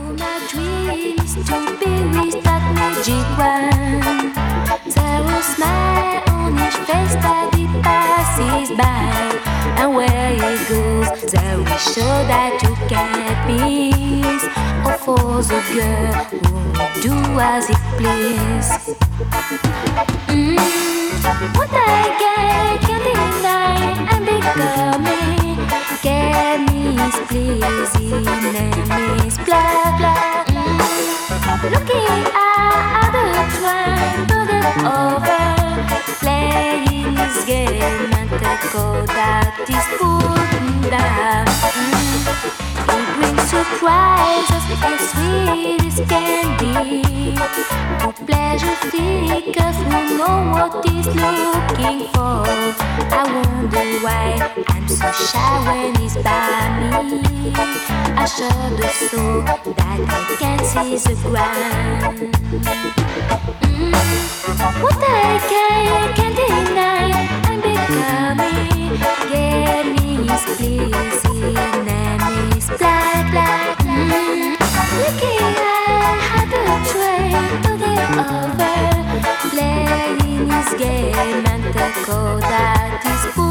my dream is to be with that magic one. There will smile on each face that he passes by, and where he goes, there will show that you can't miss. Oh, for the girl who will do as he please. What I get can't deny, I'm becoming. Get me is pleasing, name is blah blah. Looking at the time to get over, playing this game and the code that is put down. It brings surprises as sweet as candy. For pleasure seekers who know what is looking for. I wonder why I'm so shy when he's by me. I shudder so that I can't see the ground. What I can't deny, I'm becoming. Get me is pleasing, name is blah blah blah. Looking at the train to get over, playing his game and the code that is